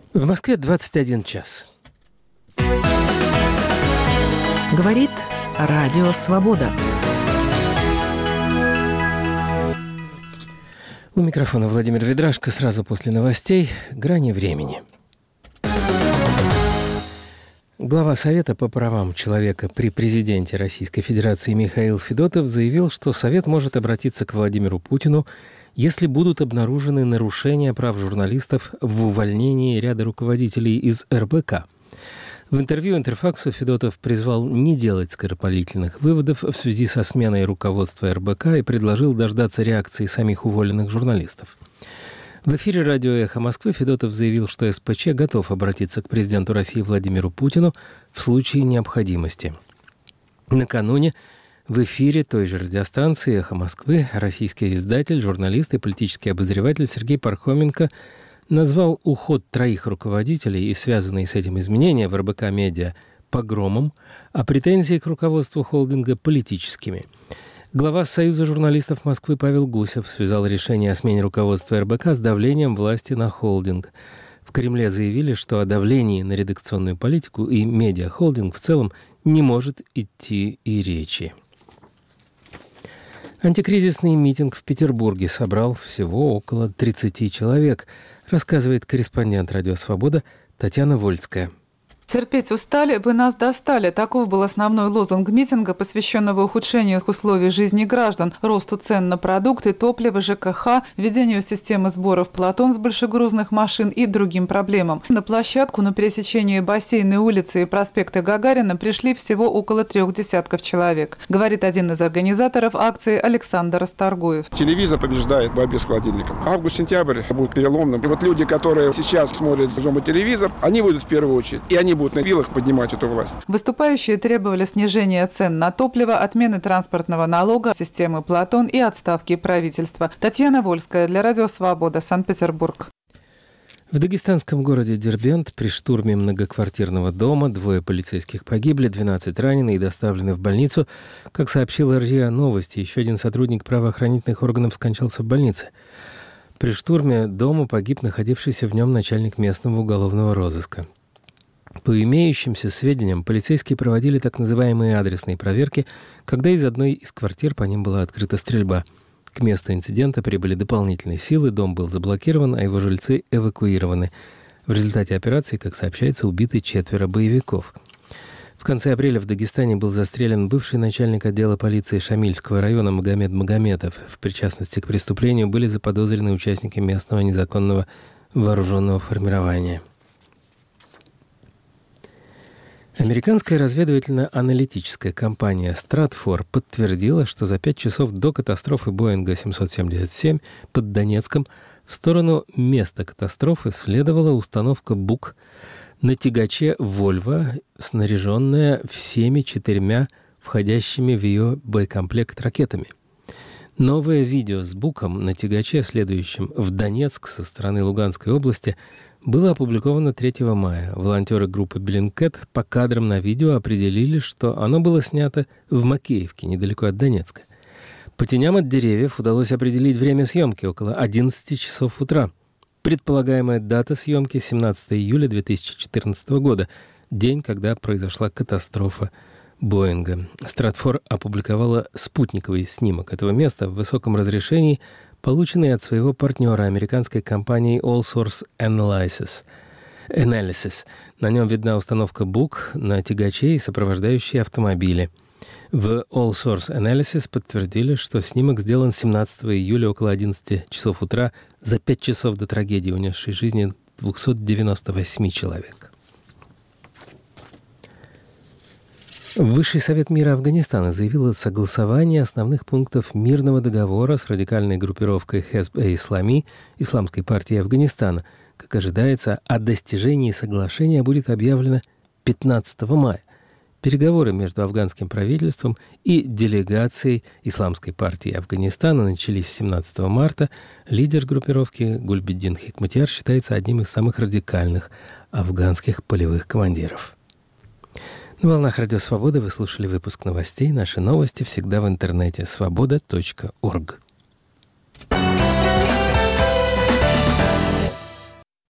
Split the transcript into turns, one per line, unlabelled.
В Москве 21 час.
Говорит Радио Свобода.
У микрофона Владимир Ведрашко. Сразу после новостей «Грани времени». Глава Совета по правам человека при президенте Российской Федерации Михаил Федотов заявил, что Совет может обратиться к Владимиру Путину, если будут обнаружены нарушения прав журналистов в увольнении ряда руководителей из РБК. В интервью «Интерфаксу» Федотов призвал не делать скоропалительных выводов в связи со сменой руководства РБК и предложил дождаться реакции самих уволенных журналистов. В эфире радио «Эхо Москвы» Федотов заявил, что СПЧ готов обратиться к президенту России Владимиру Путину в случае необходимости. Накануне в эфире той же радиостанции «Эхо Москвы» российский издатель, журналист и политический обозреватель Сергей Пархоменко назвал уход 3 руководителей и связанные с этим изменения в РБК «Медиа» погромом, а претензии к руководству холдинга политическими. Глава Союза журналистов Москвы Павел Гусев связал решение о смене руководства РБК с давлением власти на холдинг. В Кремле заявили, что о давлении на редакционную политику и медиахолдинг в целом не может идти и речи. Антикризисный митинг в Петербурге собрал всего около 30 человек, рассказывает корреспондент «Радио Свобода» Татьяна Вольская.
«Терпеть устали, вы нас достали». Таков был основной лозунг митинга, посвященного ухудшению условий жизни граждан, росту цен на продукты, топливо, ЖКХ, введению системы сборов платон с большегрузных машин и другим проблемам. На площадку на пересечении Бассейной улицы и проспекта Гагарина пришли всего около 3 десятков человек, говорит один из организаторов акции Александр Расторгуев.
Телевизор побеждает в борьбе с холодильником. Август-сентябрь будет переломным. И вот люди, которые сейчас смотрят дома телевизор, они будут в первую очередь. И они будут на вилах поднимать эту власть.
Выступающие требовали снижения цен на топливо, отмены транспортного налога, системы Платон и отставки правительства. Татьяна Вольская для Радио Свобода, Санкт-Петербург.
В дагестанском городе Дербент при штурме многоквартирного дома 2 полицейских погибли, 12 ранены и доставлены в больницу. Как сообщила РИА Новости, еще один сотрудник правоохранительных органов скончался в больнице. При штурме дома погиб находившийся в нем начальник местного уголовного розыска. По имеющимся сведениям, полицейские проводили так называемые адресные проверки, когда из одной из квартир по ним была открыта стрельба. К месту инцидента прибыли дополнительные силы, дом был заблокирован, а его жильцы эвакуированы. В результате операции, как сообщается, убиты 4 боевиков. В конце апреля в Дагестане был застрелен бывший начальник отдела полиции Шамильского района Магомед Магометов. В причастности к преступлению были заподозрены участники местного незаконного вооруженного формирования. Американская разведывательно-аналитическая компания Stratfor подтвердила, что за 5 часов до катастрофы Боинга 777 под Донецком в сторону места катастрофы следовала установка БУК на тягаче «Вольво», снаряженная всеми 4 входящими в ее боекомплект ракетами. Новое видео с БУКом на тягаче, следующем в Донецк со стороны Луганской области, было опубликовано 3 мая. Волонтеры группы Bellingcat по кадрам на видео определили, что оно было снято в Макеевке, недалеко от Донецка. По теням от деревьев удалось определить время съемки – около 11 часов утра. Предполагаемая дата съемки – 17 июля 2014 года, день, когда произошла катастрофа Боинга. Stratfor опубликовала спутниковый снимок этого места в высоком разрешении, полученный от своего партнера, американской компании All Source Analysis. На нем видна установка БУК на тягаче и сопровождающие автомобили. В All Source Analysis подтвердили, что снимок сделан 17 июля около 11 часов утра, за 5 часов до трагедии, унесшей жизни 298 человек. Высший совет мира Афганистана заявил о согласовании основных пунктов мирного договора с радикальной группировкой Хезб-e-Ислами Исламской партии Афганистана. Как ожидается, о достижении соглашения будет объявлено 15 мая. Переговоры между афганским правительством и делегацией Исламской партии Афганистана начались 17 марта. Лидер группировки Гульбиддин Хикматьяр считается одним из самых радикальных афганских полевых командиров. На волнах Радио Свобода вы слушали выпуск новостей. Наши новости всегда в интернете. Свобода.орг.